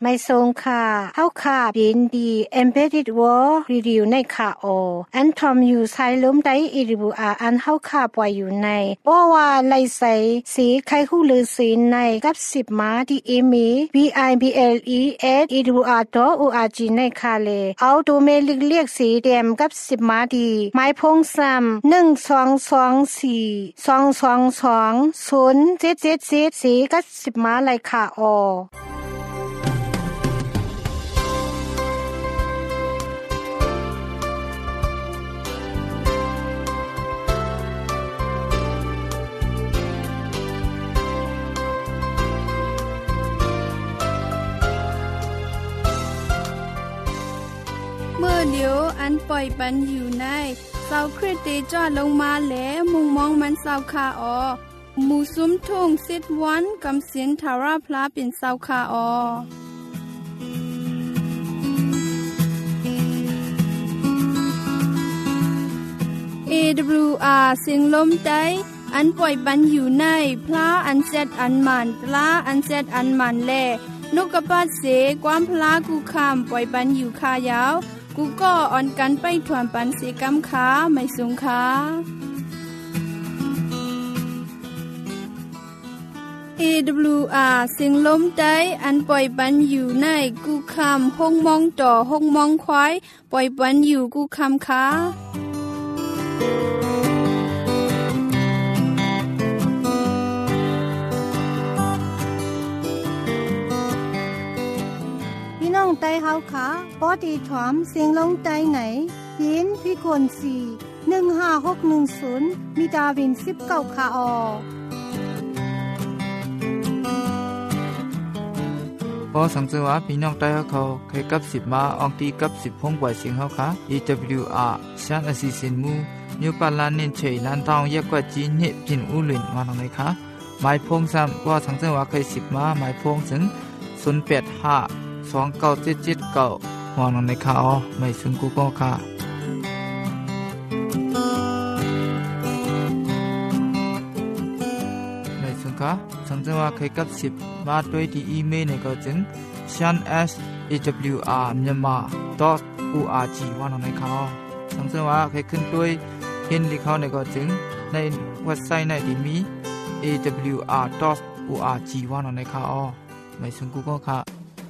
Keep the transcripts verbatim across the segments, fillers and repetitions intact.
ไม่ทรงค่ะเฮาค่ะยินดี Embedded World Review ในค่ะโออันทอมอยู่ไซล้มได้อีริบูอาอันเฮาค่ะปล่อยอยู่ในบ่ว่าไลใสสีไข่ฮู้ลือสีในกับสิบมาที่อีมี บี ไอ บี แอล อี เอส อี ดับเบิลยู อาร์ ดอท โอ อาร์ จี ในค่ะเลเอาดูเมลิกเรียกสีแดงกับสิบมาดีไม้พงซ้ำหนึ่ง สอง สอง สี่ สอง สอง สอง ศูนย์ เจ็ด เจ็ด เจ็ดสีกับสิบมาไลค่ะโอเมื่อเดียวอันปล่อยปันอยู่ในเสาคริสติจอดลงมาแล้วมุงมองมันเสาคาออหมู่ซุ้มทุ่งซิดวันกำเสียนทาราพลาเป็นเสาคาออ เอ ดับเบิลยู อาร์ เสียงลมใจอันปล่อยปันอยู่ในพลาอันเซตอันมันปลาอันเซตอันมันแลนกกระปาดเสความพลากูคำปล่อยปันอยู่คายาวกูก็อ่อนกันไปถวนปันเสกำขาไม่สูงขาเอ ดับเบิลยู อาร์ เสียงลมใจอันปล่อยปันอยู่ในกูคำห้องมองต่อห้องมองควายปล่อยปันอยู่กูคำขาน้องไตเฮาค่ะปอดีถอมเสียงลงไตไหนยินพี่คนสี่ หนึ่ง ห้า หก หนึ่ง ศูนย์มีดาวินสิบเก้าค่ะออพอสังเกตว่าพี่น้องไตเฮาเขาเคยกับสิบมาอองตีกับสิบพงกว่าเสียงเฮาค่ะ อี ดับเบิลยู อาร์ ชันอสิสินมูนิวปาลานินเฉยลันทองเยกกว่าจีนิพินอุลินมาตรงไหนคะหมายพงซ้ำว่าสังเกตว่าเคยสิบมาหมายพงถึงศูนย์ แปด ห้าสอง เก้า เจ็ด เจ็ด เก้าหอนังในข่าวไม่ซึ่งกูก็ค่ะไม่ซึ่งค่ะสังเกตว่าเคยกับสิบมาด้วยที่อีเมลในก็จึง ชัน เอส เอ ดับเบิลยู อาร์ myanmar ดอท โอ อาร์ จี ว่านังในข่าวสังเกตว่าเคยขึ้นด้วยเห็นที่เขาในก็จึงในเว็บไซต์ในที่มี เอ ดับเบิลยู อาร์ ดอท โอ อาร์ จี ว่านังในข่าวไม่ซึ่งกูก็ค่ะ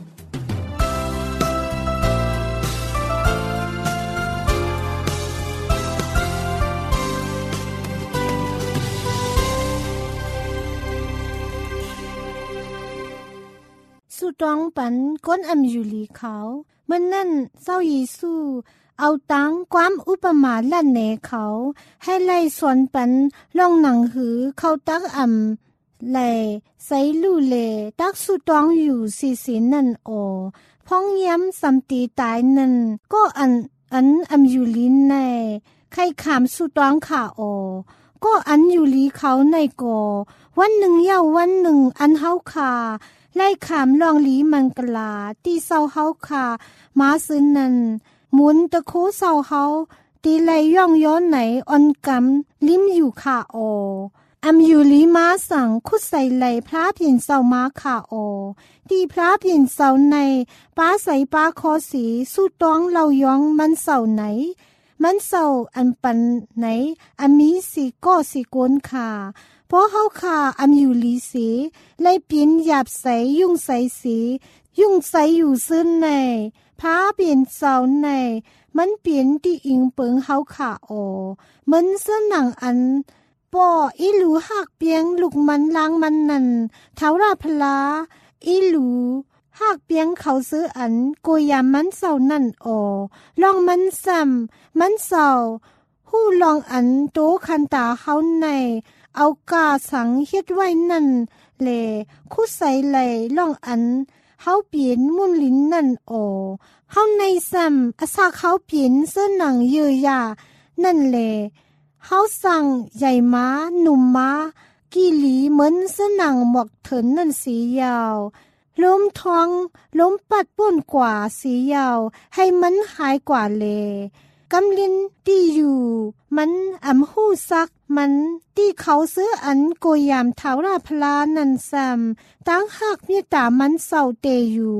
สุดองปันก้นอำอยู่ลีเขาเมื่อนั่นเจ้าเยซูเอาตังความอุปมาลั่นเนเขาให้ไล่สวนปันล่องหนังหือเขาตักอำไล่ใส่ลู่เลตักสุดองอยู่สีสีนั่นโอพ้องย้ำสำตีตายนั่นก็อันอันอำอยู่ลีในใครขามสุดองขาโอก็อันอยู่ลีเขาในโกวันหนึ่งเย้าวันหนึ่งอันเฮาขาไล่ขามลองลีมันกลาตีเศร้าเฮาค่ะมาซึนนันหมุนตะโคเศร้าเฮาตีไล่ย่องย้อนไหนอ่อนกำลิ้มอยู่ค่ะโออำอยู่ลีมาสั่งคุดใส่ไหลพระเพียนเศร้ามาค่ะโอตีพระเพียนเศร้าในป้าใส่ป้าคอสีสู้ต้องเล่าย้องมันเศร้าไหนมันเศร้าอันปันไหนอมีสีก็สีโกนค่ะเพราะเฮาค่ะอำอยู่ลีสีไล่เปลี่ยนหยาบใสยุ่งใสสียุ่งใสอยู่ซึ้นในพาเปลี่ยนเสาในมันเปลี่ยนที่อิงเปิงเฮาค่ะโอมันเสื้อหนังอันป่ออีหลูหักเปียงลูกมันล้างมันนั่นเท้าราพลาอีหลูหักเปียงเขาซื้ออันโกยามมันเสานั่นโอลองมันซ้ำมันเสาหู้ลองอันโตคันตาเฮาในเอากาสังเฮ็ดไว้นั่นแลคู่ใส่ไหลล่องอันเฮาเปลี่ยนมุนลิ้นนั่นโอเฮาในซ้ำอาซาเขาเปลี่ยนเสื้อหนังเยอะยานั่นแลเฮาสั่งใหญ่ม้าหนุ่มม้ากี่หลีเหมือนเสื้อหนังหมวกเถินนั่นสียาวล้มท้องล้มปัดป่นกว่าสียาวให้มันหายกว่าเลกำลินที่อยู่มันอำหู้ซักมันที่เขาซื้ออันโกยามเท้าราพลานันซ้ำตั้งหักเมียตามันเศร้าเตอยู่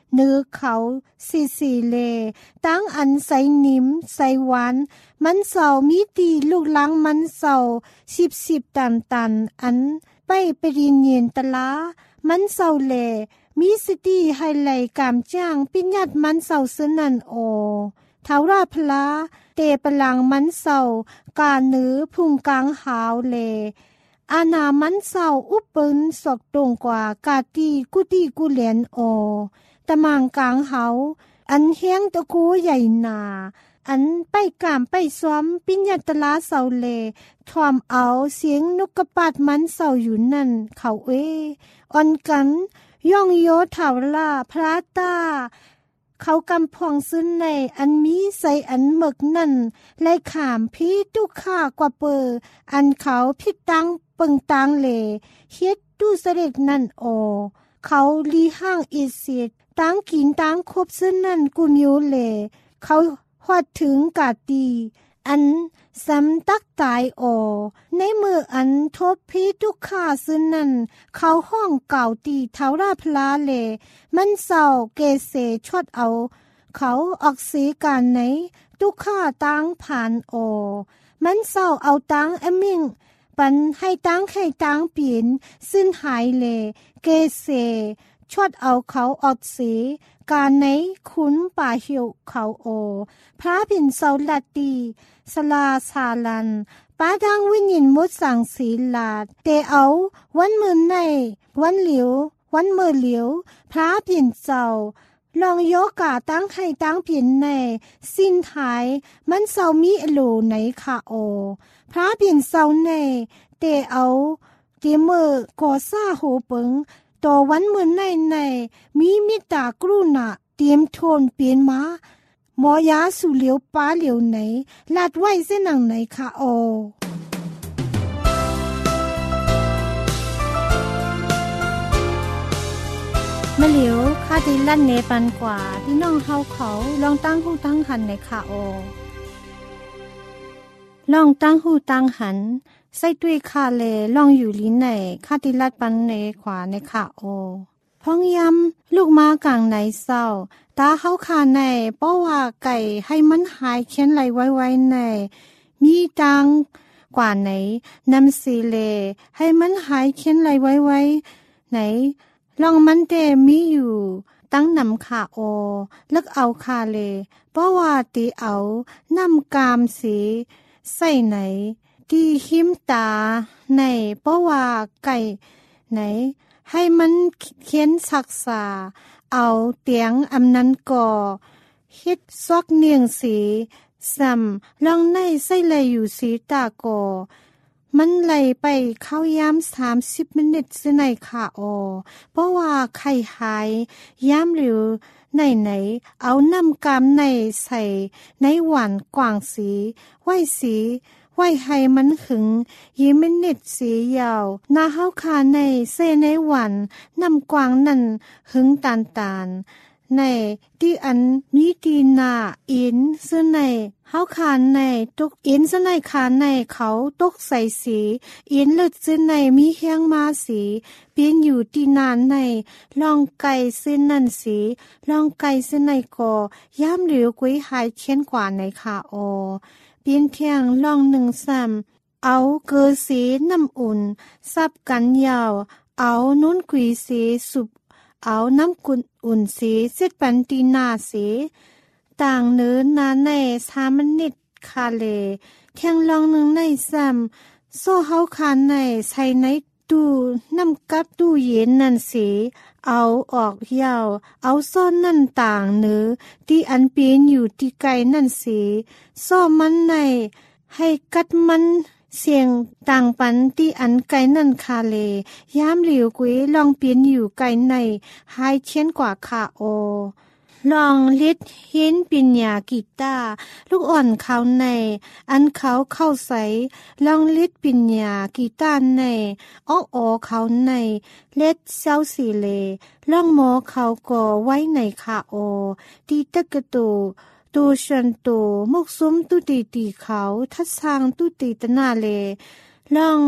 เนื้อเขาสีสีเลตั้งอันใส่นิ่มใส่หวานมันเสามีตีลูกหลังมันเสาสิบสิบตันตันอันไปไปรินเย็นตะลามันเสาเลมีสติให้ไหลกามจ้างปิญญัดมันเสาสนันโอเทาราพลาเตปลังมันเสากาเนื้อพุงกลางหาวเลอาณามันเศร้าอุปเปินสอกตรงกว่ากาตีกุตีกุเลียนโอตะมางกลางเฮาอันเฮียงตะคูใหญ่นาอันไปกามไปซ้อมปิญญาตลาเศร้าเลทอมเอาเสียงนกกระปาดมันเศร้าอยู่นั่นเขาเออ่อนกันย่องโยถาวลาพระตาเขากำพองซึ้นในอันมีใส่อันหมึกนั่นไล่ขามพี่ตุค่ากว่าเปออันเขาพิดตังเปิงตังเลเฮ็ดตู้เสด็จนั่นโอเขาลีห้างอิสิตตังกินตังคบซึ้นนั่นกุมิวเลเขาฮอดถึงกาตีอันสำตักตายโอในมืออันทบพีทุกข้าซึ้นนั่นเขาห้องเก่าตีเทาราพลาเลมันเศร้าเกเสชดเอาเขาออกสีการไหนทุกข้าตังผ่านโอมันเศร้าเอาตังอมิงปันให้ตังให้ตังเปลี่ยนซึ่นหายเลเกเสชดเอาเขาออกสีการไหนคุ้นป่าเหี่ยวเขาโอพระผินเศร้าลัดตีสลาสาลันป้าทางวิญญาณมุดสั่งศีลาดเตเอาวันมือในวันเหลียววันมือเหลียวพระผินเจ้าลองโยกาตั้งให้ตั้งผินในสิ้นหายมันเศร้ามีอโลไหนค่ะโอพระผินเศร้าในเตเอาเตมือก่อซาโหเปิงต่อวันมือในในมีมิตากรุณาเตรียมโทนเปลี่ยนมาหมอยาสู่เหลียวป้าเหลียวไหนลาดไว้เส้นหนังไหนคะโอมะเหลียวคาดิลั่นเนปันกว่าพี่น้องเฮาเขาลองตั้งหูตั้งหันในคะโอลองตั้งหูตั้งหันใส่ด้วยคาเลลองอยู่ลิ้นในคาดิลัดปันในขวาในคะโอพ้องยำลูกม้ากลางในเศร้าตาเขาขาในเพราะว่าไก่ให้มันหายเขียนไหลไว้ไว้ในมีตังกว่าไหนนำสีเลให้มันหายเขียนไหลไว้ไว้ไหนลองมันเตมีอยู่ตั้งนำขาโอลึกเอาคาเลเพราะว่าตีเอานำกามสีใส่ไหนตีหิมตาในเพราะว่าไก่ไหนให้มันเขียนศักษาเอาเตียงอำนั้นก่อเฮ็ดซอกเนียงสีซ้ำลองในใส่เลยอยู่สีตาก่อมันไหลไปเข้ายามสามสิบมินิตสิไหนค่ะออเพราะว่าไข่หายยามหรือไหนไหนเอาน้ำกามในใส่ในหวานกว่างสีไว้สีไว้ให้มันหึงยี่มินิตสียาวนาเฮาคาในเซในหวันน้ำกวางนั่นหึงตานตานในที่อันมีตีนาอินซึ่งในเฮาคานในตุกอินซึ่งในคานในเขาตกใส่สีอินเลือดซึ่งในมีเฮียงมาสีเปลี่ยนอยู่ตีนานในลองไก่ซึ่งนั่นสีลองไก่ซึ่งในก่อย่ามเหลียวกุ้ยหายเช่นกว่าในขาโอเปลี่ยนเทียงลองหนึ่งซ้ำเอาเกลือสีน้ำอุ่นซับกันยาวเอานุ่นกุยสีสุบเอาน้ำกุนอุ่นสีเสร็จปันตีนาสีต่างเนื้อนาในสามมินิตคาเลเทียงลองหนึ่งในซ้ำโซ่เฮาคานในใส่ในตู้น้ำกับตู้เย็นนั่นสีเอาออกยาวเอาซ่อนนั่นต่างเนื้อที่อันเปลี่ยนอยู่ที่ไกลนั่นสีซ่อมันในให้กัดมันเสียงต่างปันที่อันไกลนั่นคาเลยามเหลียวกุ้ยลองเปลี่ยนอยู่ไกลในหายเช่นกว่าคาโอลองลิดเห็นปิญญากีตาลูกอ่อนเขาในอันเขาเข้าใสลองลิดปิญญากีตาในอ้ออเขาในเล็ดเซาสีเลลองหมอเขาก่อไว้ในคาโอตีตะกะตูตูชันตูมุกซุ้มตุตีตีเขาทัดสร้างตุตีตนาเลลอง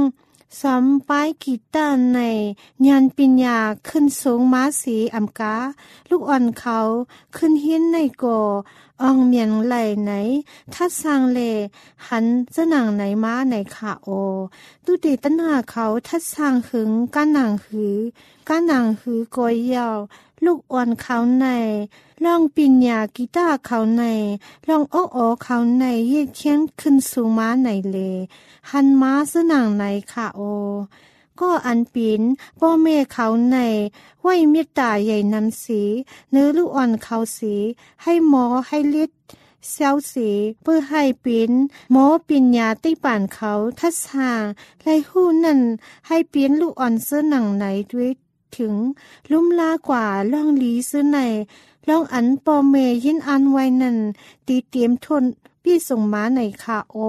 สำปายกีตาร์ในญาณปัญญาขึ้นสูงม้าสีอำกาลูกอ่อนเขาขึ้นเฮียนในก่ออองเมียนไหลไหนทัดสร้างเลหันจะหนังไหนม้าไหนขาโอตุติตันหาเขาทัดสร้างหึงก้านหนังหือก้านหนังหือกอยยาวลูกอ่อนเขาในลองปิญญากีตาร์เขาในลองโอ้โอเขาในเย็ดเคียนขึ้นสูงม้าไหนเลหันม้าจะหนังไหนขาโอก็อันปีนพ่อแม่เขาในไว้เมตตาใหญ่นำสีเนื้อลูกอ่อนเขาสีให้หมอให้ฤทธิ์เซลสีเพื่อให้ปีนหมอปัญญาติป่านเขาทัศหางและหู้นั่นให้ปีนลูกอ่อนเสื้อหนังไหนด้วยถึงลุ่มลากว่าล่องลีเสื้อในล่องอันพ่อแม่ยินอันไว้นั่นตีเตรียมทนพี่ส่งม้าในขาโอ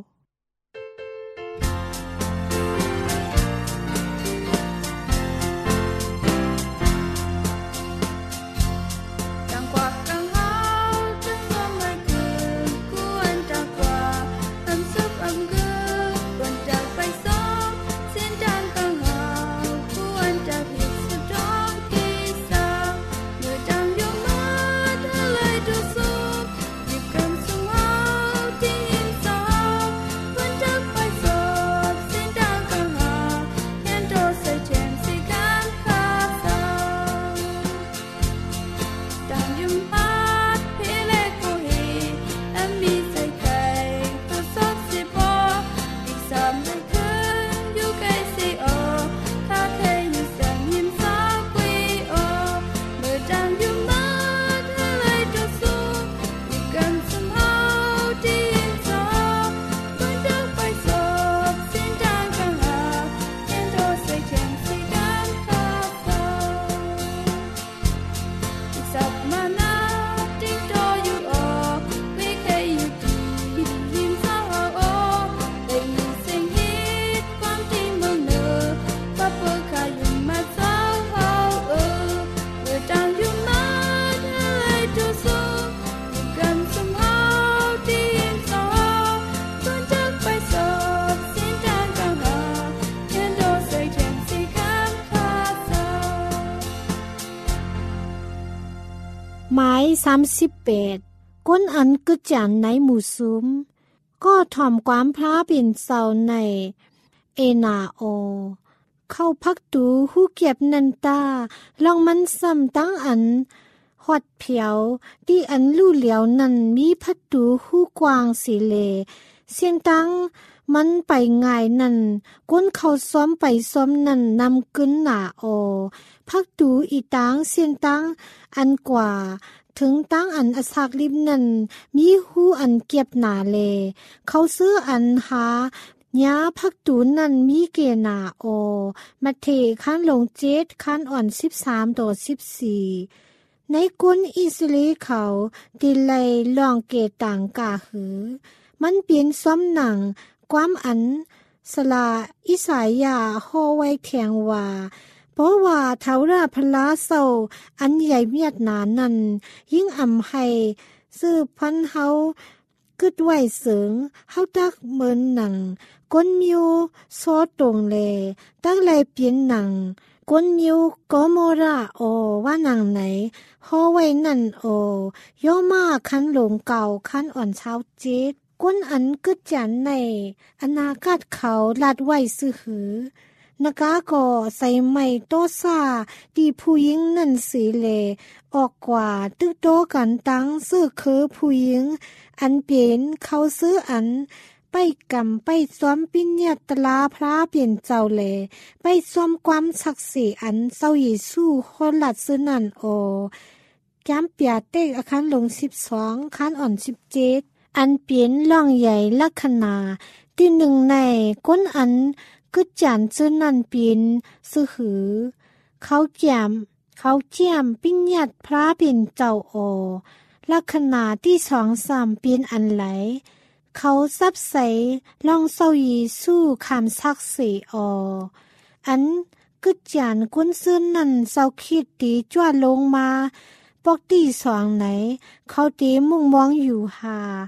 หมายสามสิบแปดก้นอันกึจานในหมู่ซุมก็ถ่อมความพระเป็นเสาในเอนาโอเข้าพักตูหูเก็บนันตาลองมันซ้ำตั้งอันหอดเผียวที่อันลู่เหลียวนั้นมีพักตูหูกว้างสีเลเสียงตั้งมันไปง่ายนั่นก้นเขาซ้อมไปซ้อมนั่นนำกึนหนาโอพักตูอีตางเสียงตั้งอันกว่าถึงตั้งอันอสักลิบนั่นมีหูอันเก็บหนาเลเขาซื้ออันหาญาพักตูนั่นมีเกนาโอมาเทขั้นลงเจ็ดขั้นอ่อนสิบสามต่อสิบสี่ในกุนอิสราเอลเขาดิไลลองเกต่างกาหือมันเปลี่ยนซ้อมหนังความอันสลาอิสายาฮอไว้แทงว่าเพราะว่าเท้าราพลาเศร้าอันใหญ่เมียดหนานั้นยิ่งอ่ำให้ซื้อพันเฮากึดไหวเสืองเฮาตักเหมือนหนังก้นมิวซอตรงเลตั้งไรเปลี่ยนหนังก้นมิวก็โมราโอว่าหนังไหนฮอไว้นั่นโอย่อมาคันหลงเก่าคันอ่อนเช้าเจ็ดก้นอันกึดจันในอนาคตเขาลาดไหวซื้อหือนกาก็ใส่ไม้โตซาดีผู้หญิงนั่นสีเลออกกว่าตึกโตกันตั้งซื้อคือผู้หญิงอันเปลี่ยนเขาซื้ออันไปกำไปซ้อมปิญญาตลาพระเปลี่ยนเจ้าเลไปซ้อมความศักดิ์สิทธิ์อันเศร้าเยซูคนหลัดซื้อนั่นโอแก้มเปียเต็กอาคารลงสิบสองคันอ่อนสิบเจ็ดอันเปลี่ยนล่องใหญ่ลักษณะที่หนึ่งในก้นอันกึดจานซื้อนั่นเปลี่ยนซื้อหือเขาแจ่มเขาเจียมปิญญาตพระเปลี่ยนเจ้าโอลักษณะที่สองสามเปลี่ยนอันไหลเขาซับใสลองเศร้ายีสู้คำซักสีอออันกึดจานก้นซื้อนั่นเศร้าคิดตีจ้วลงมาปอกตีสองไหนเขาตีมุ่งมองอยู่หา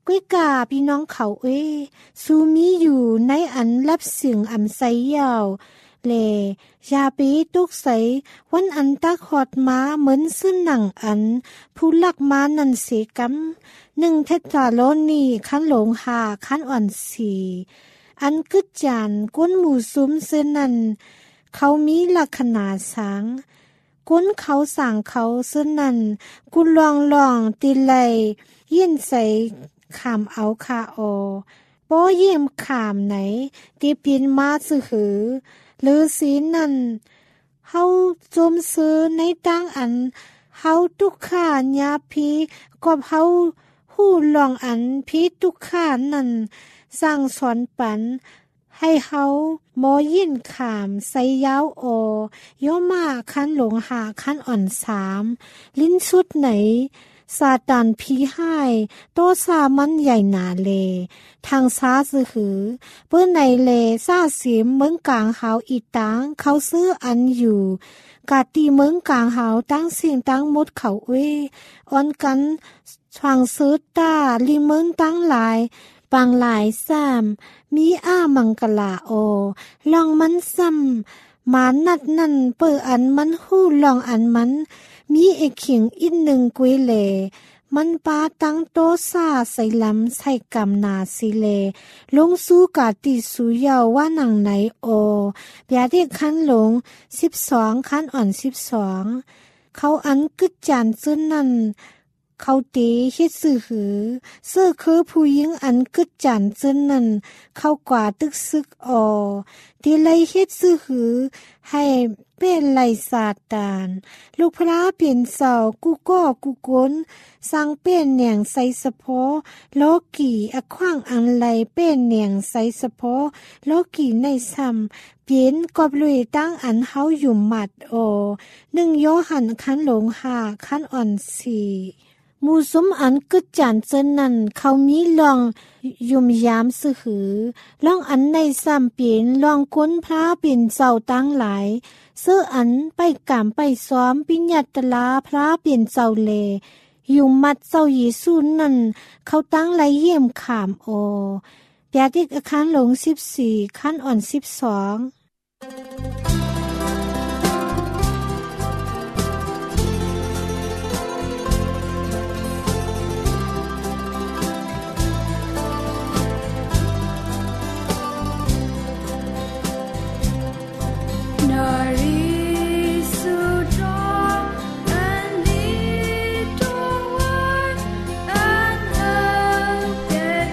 กุ้ยกาพี่น้องเขาเอ้ซูมีอยู่ในอันรับเสียงอำไสยาวเลยาปีตุกใสวันอันตักหอดมาเหมือนซึ่งหนังอันผู้ลักมานันเสกัมหนึ่งเทตาโลนีขันหลงหาขันอ่อนสีอันกึดจานก้นหมูซุ้มเส้นนั้นเขามีลักษณะสางก้นเขาสั่งเขาเส้นนั้นกุลองลองตีไลยินใส่ขามเอาคาออป้อเยี่ยมขามไหนตีปินมาสือหือหรือสีนั่นเฮาจมซื้อในตั้งอันเฮาทุกข้าญาพีกอบเฮาหู้ลองอันพีทุกข้านั่นสร้างสอนปันให้เฮาหมอยินขามใส่ยาวโอย่อมาคันหลงหาคันอ่อนสามลิ้นสุดไหนซาตานพีให้โตซามันใหญ่หนาเลทางซ้าซื้อหือเปื้อในเลซาเสียมเมืองกลางหาวอีตางเขาซื้ออันอยู่กาตีเมืองกลางหาวตั้งเสียงตั้งมดเขาเว้อ่อนกันทางซื้อตาลิเมืองตั้งหลายบางหลายซ้ำมีอ้ามังกลาโอลองมันซ้ำมานัดนั่นเปิดอันมันหู้ลองอันมันมีเอกเขียงอีกหนึ่งกุยเลมันปาตั้งโตซาใส่ลำใส่กำนาสิเลลงสู้กาติสุยาวว่าหนังไหนโอเปียที่ขั้นหลงสิบสองขั้นอ่อนสิบสองเขาอันกึดจานซึ่งนั่นเขาตีเฮ็ดสื่อหือเสื้อคือผู้หญิงอันกึดจันซึ่งนั้นเขากว่าตึกซึกออตีไลเฮ็ดสื่อหือให้เป็นไลซาตานลูกพระเปลี่ยนเสากูก็กูกนสร้างเป็นเนียงใส่สะโพโลกีอขว้างอันไลเป็นเนียงใส่สะโพโลกีในซ้ำเปลี่ยนกอบลุยตั้งอันเฮาอยู่หมัดโอหนึ่งโยหันคันหลงหาคันอ่อนสี่มูซุมอันกึดจานเจนนั้นเขามีลองยุมยามสือหือลองอันในซ้ำเปลี่ยนลองค้นพระเปลี่ยนเจ้าตั้งหลายเสื้ออันไปกามไปซ้อมปิญญาตลาพระเปลี่ยนเจ้าเลอยู่มัดเจ้าเยซูนั่นเขาตั้งไรเยี่ยมขามโอเปียติกอาคารหลงสิบสี่ขั้นอ่อนสิบสอง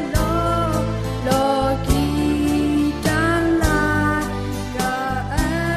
Loki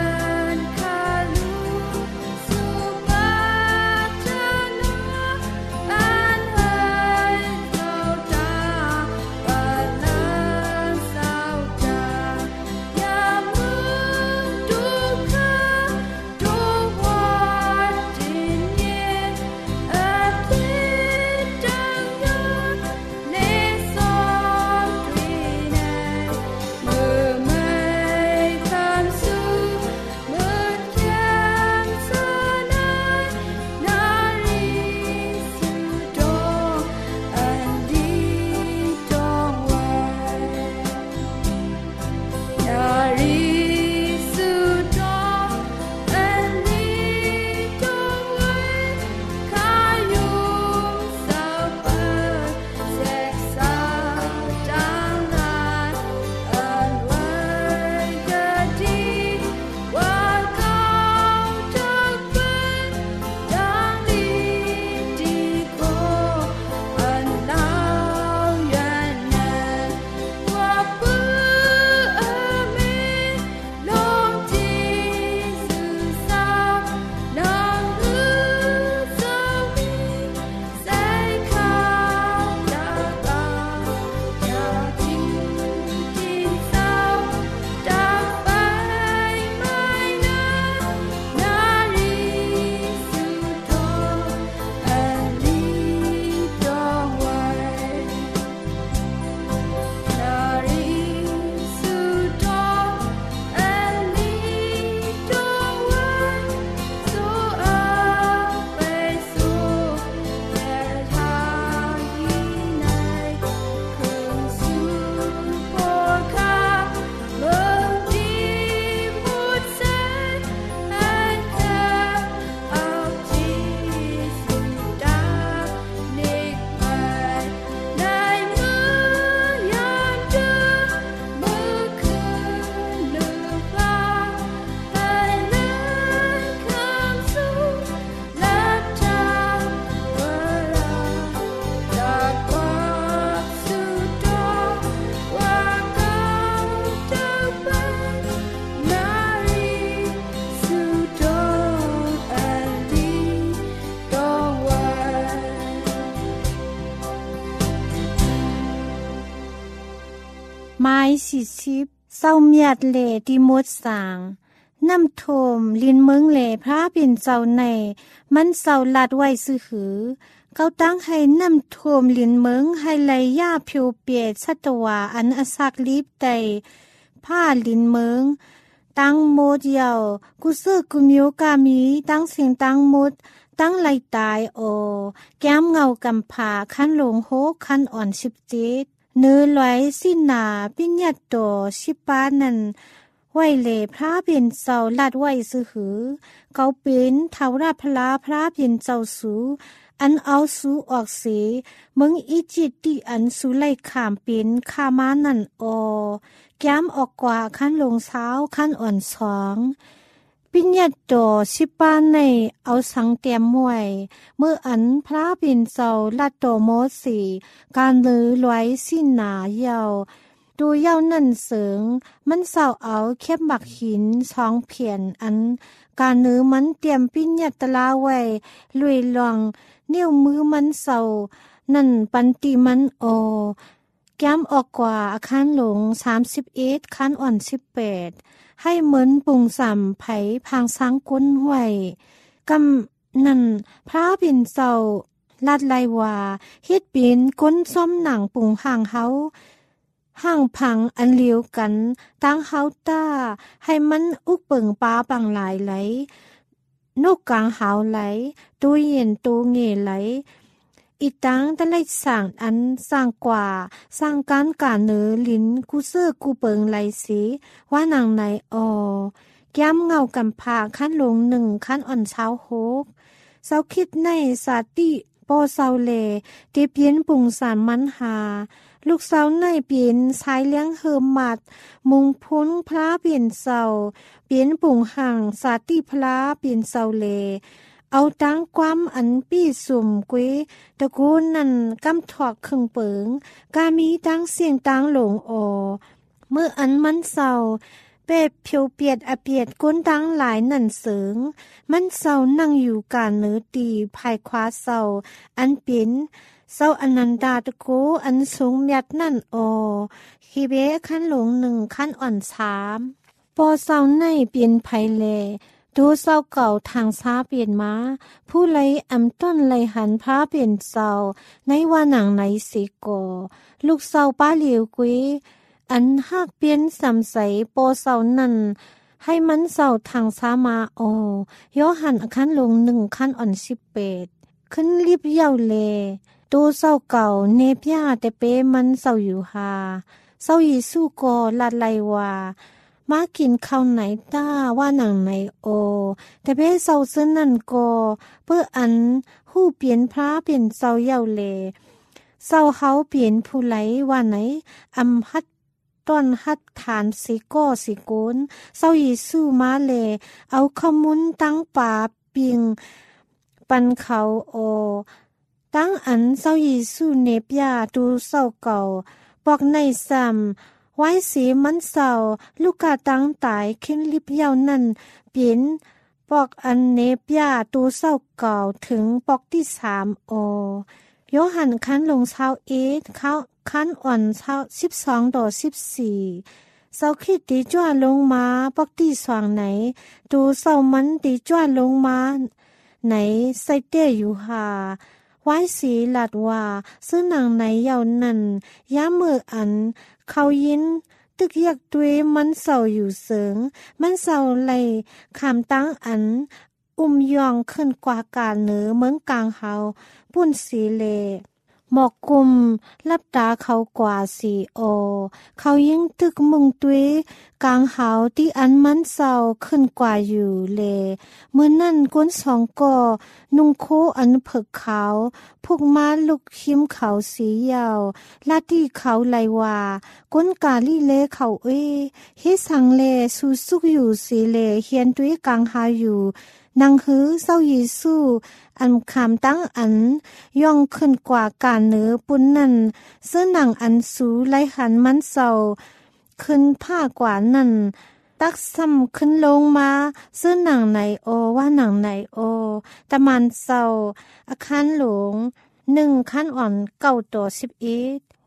ไม้สี่สิบเศร้าเมียดเหล่ที่มดสางน้ำโทมลินเมืองเหล่พระเป็นเจ้าในมันเศร้าลาดไว้ซื้อหือเขาตั้งให้น้ำโทมลินเมืองให้ไหลย่าเพียวเปียชัตวาอันอสักลีบไตผ้าลินเมืองตั้งโมดเยาวกุเซอกุมิวกามีตั้งเสียงตั้งมดตั้งไหลตายโอแก้มเงากำผาขั้นหลงโฮขั้นอ่อนสิบเจ็ดเนื้อไหลสินาปิญญาโตชิปานันไหวเหล่พระเป็นเจ้าลาดไหวซื้อหือเขาเป็นเทาราพลาพระเป็นเจ้าสูอันเอาสูออกเสีมึงอีจิตติอันสูไลขามเป็นคามานันโอแก้มออกกว่าขั้นลงเช้าขั้นอ่อนสองปิญญาโตชิปานในเอาสังเตรียมมวยเมื่ออันพระเป็นเจ้าลาดโตโมสีการลือลอยสินนาเยาดูเย้านั่นเสิงมันเศร้าเอาเข้มบักหินสองเพียนอันการเนื้อมันเตรียมปิญญาตลาไว้ลุยลองนิ้วมือมันเศร้านั่นปันติมันโอแก้มออกกว่าอาคารหลงสามสิบเอ็ดคันอ่อนสิบแปดให้เหมือนปุ่งสัมไผพางสังก้นห้วยกำนั่นพระเป็นเจ้าลาดไลวาเฮ็ดเป็นก้นซ้อมหนังปุ่งห่างเฮาห่างพังอันเลียวกันตั้งเฮาต้าให้มันอุกเปิงป้าปังหลายไหลนกกลางหาวไหลตูเย็นตูเงไหลอีตังตะไลสั่งอันสร้างกว่าสร้างการกาเนือลิ้นกูเสื้อกูเปิงไหลสีว่านางในออแก้มเงากำพาขั้นลงหนึ่งขั้นอ่อนเช้าโฮกเศร้าคิดในสาติโปเศร้าเลตีเพียนปุ่งสารมันหาลูกสาวในเปลี่ยนสายเลี้ยงเฮิมมัดมุงพ้นพระเปลี่ยนเศร้าเปลี่ยนปุ่งห่างสาติพระเปลี่ยนเศร้าเลเอาตั้งความอันปี้สุ่มกุ้ยตะกูนั่นกำถอกครึ่งเปิงกามีตั้งเสียงตั้งหลงออเมื่ออันมันเศร้าเป็ดเพียวเปียดอเปียดก้นตั้งหลายนั่นเสริงมันเศร้านั่งอยู่กาเนื้อตีภายขวาเศร้าอันเป็นเศร้าอนันดาตะโกอันสูงยัดนั่นออฮีเบขั้นหลงหนึ่งขั้นอ่อนสามปอเศร้าในเปลี่ยนไผเลดูเศร้าเก่าทางซ้าเปลี่ยนมาผู้ไลอำต้นไลหันพระเปลี่ยนเศร้าในว่าหนังไหนสิโกลูกเศร้าป้าเหลียวกุยอันหักเปลี่ยนสำใสปอเศร้านั่นให้มันเศร้าทางซ้ามาโอยอหันขั้นลงหนึ่งขั้นอ่อนสิบเปดขึ้นรีบเย่าเลดูเศร้าเก่าเนปยาแต่เป้มันเศร้าอยู่หาเศร้ายีสู้กอลาดไลว่ามากินข้าวไหนต้าว่าหนังไหนโอแต่เป้เศร้าซึ่งนั่นก็เพื่ออันหู้เปลี่ยนพระเปลี่ยนเศร้าเย่าเลเศร้าเขาเปลี่ยนผู้ไหลว่าไหนอำฮัดต้นฮัดฐานสีก้อสีโกนเศร้ายีสู้มาเลเอาขมุนตั้งป่าปิงปันเขาโอตั้งอันเศร้ายีสู้เนปยาดูเศร้าเก่าบอกในซ้ำไว้สีมันเศร้าลูกกาตั้งตายขึ้นลิบเย้านั่นเปลี่ยนปอกอันเนปยาดูเศร้าเก่าถึงปอกที่สามโอโยหันคันลงเช้าเอทเข้าคันอ่อนเช้าสิบสองต่อสิบสี่เศร้าคิดตีจ้าลงมาปอกที่สองไหนดูเศร้ามันตีจ้าลงมาไหนใส่เตี้ยอยู่หาไว้สีหลัดว่าซื้อหนังไหนเยาวนั่นย้ามืออันเขายินตึกยักด้วยมันเศร้าอยู่เสิงมันเศร้าไหลขามตั้งอันอุ้มยองขึ้นกว่าการเหนือเมืองกลางเฮาปุ่นสีเลหมอกกุมลับตาเขากว่าสีโอเขายิ่งตึกมุงตุยกลางหาวที่อันมันเศร้าขึ้นกว่าอยู่เลเมื่อนั่นก้นสองก่อนุ่งโคอันเผิกขาวพวกม้าลุกหิมเขาสียาวลาที่เขาไหลว่าก้นกาลีเลเขาเอ้เฮสังเลสูสุกอยู่สีเลเฮียนตุยกลางหาอยู่นางฮือเศร้ายีสู้อันคำตั้งอันย่องขึ้นกว่าการเหนือปุ่นนั่นเสื้อหนังอันสูไลหันมันเศร้าขึ้นผ้ากว่านั่นตักซ้ำขึ้นลงมาเสื้อหนังไหนโอว่าหนังไหนโอตะมันเศร้าอาคารหลวงหนึ่งขั้นอ่อนเก้าต่อสิบเอ็ด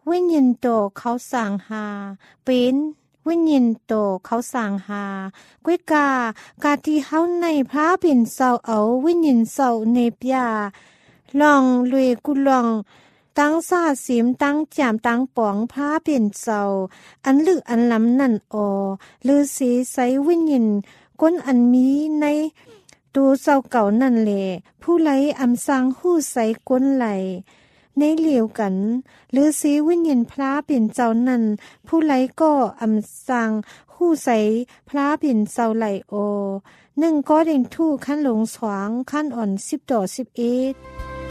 วิญญาณโตเขาสั่งหาเป็นวิญญาณโตเขาสั่งหากวยกากาที่เฮาในพระเป็นเศร้าเอาวิญญาณเศร้าเนปยาลองลุยกุลองตั้งซาสิมตั้งจามตั้งปองพระเป็นเศร้าอันลึกอันล้ำนั่นออหรือสีใสวิญญาณก้นอันมีในตูเศร้าเก่านั่นแหละผู้ไลอำสร้างหู้ใสก้นไหลในเหลียวกันหรือสีวิญญาณพระเป็นเจ้านั้นผู้ไลก็อำสร้างหู้ใสพระเป็นเจ้าไหลโอหนึ่งก็เด่นทู่ขั้นหลงสวางขั้นอ่อนสิบต่อสิบเอ็ด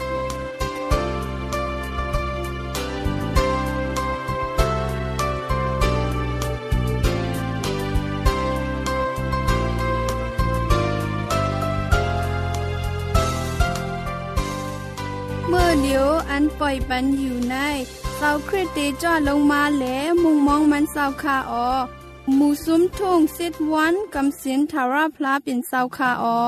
เมื่อเดียวอันปล่อยปันอยู่ในเสาคริสเตจอดลงมาแหลมุงมองมันเสาคาออหมู่ซุ้มทุ่งสิทวันกำเสียนทาราพลาเป็นเสาคาออ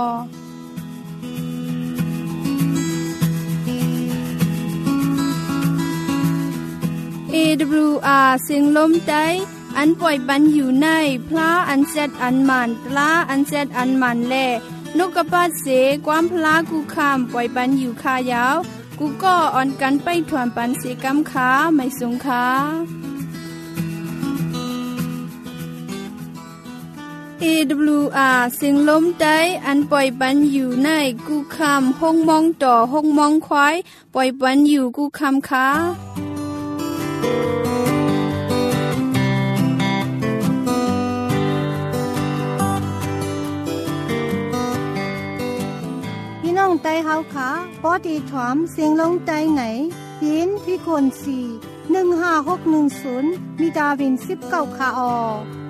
เอ ดับเบิลยู อาร์ เสียงลมใจอันปล่อยปันอยู่ในพระอันเซตอันมันตลาอันเซตอันมันแลนกกระปาดเสความพลากูคามปล่อยปันอยู่คายาวกูก็อ่อนกันไปถวนปันเสกำขาไม่สงขาเอ ดับเบิลยู อาร์ เสียงลมใจอันปล่อยปันอยู่ในกูคามห้องมองต่อห้องมองควายปล่อยปันอยู่กูคามขาน้องไตเฮาขาปอดีถามเสียงลงไตไหนยินพี่คนสี่หนึ่งห้าหกหนึ่งศูนย์มีดาวินสิบเก้าคาออ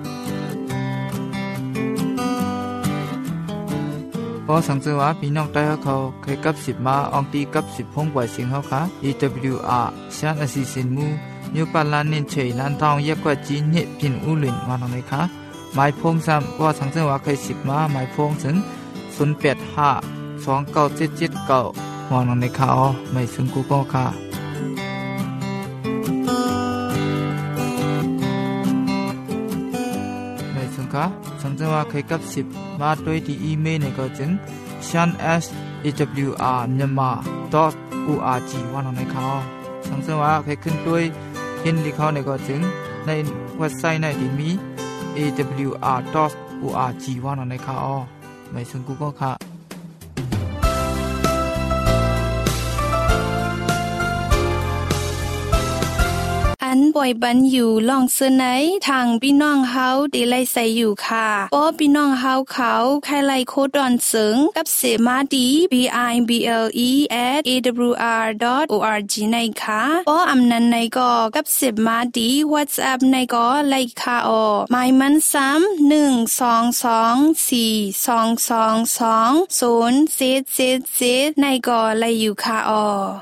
พอสังเกตว่าพี่น้องไตเขาเคยกับสิบมาอองตีกับสิบพงกว่าเสียงเขาค่ะ อี ดับเบิลยู อาร์ ชานอสิสินมูนิวปาลานเน้นเฉยลานทองเยกกว่าจีนเนพินอุลินมาหน่อยค่ะหมายพงซ้ำว่าสังเกตว่าเคยสิบมาหมายพงถึงศูนย์แปดห้าสองเก้าเจ็ดเจ็ดเก้ามองในข่าวไม่ซึ่งกูก็ค่ะไม่ซึ่งค่ะสังเกตว่าเคยกับสิบมาด้วยที่อีเมลในก็จึง shan s a w r myanmar dot org ว่านในข่าวสังเกตว่าเคยขึ้นด้วยเห็นที่เขาในก็จึงในเว็บไซต์ในที่มี เอ ดับเบิลยู อาร์ ดอท โอ อาร์ จี ว่านในข่าวไม่ซึ่งกูก็ค่ะอันป่อยบันอยู่ล่องเสไนทางพี่น้องเฮาได้ไล่ใส่อยู่ค่ะป้อพี่น้องเฮาเขาใครไล่โคดอนเสิงกับเสมาดี b i b l e at a w r dot org ในค่ะป้ออำนันในก็กับเสมาดี WhatsApp ในก็ไล่ค่ะออหมายมันซ้ำหนึ่ง สอง สอง สี่ สอง สอง สอง ศูนย์ เจ็ด เจ็ด เจ็ดในก็ไล่อยู่ค่ะออ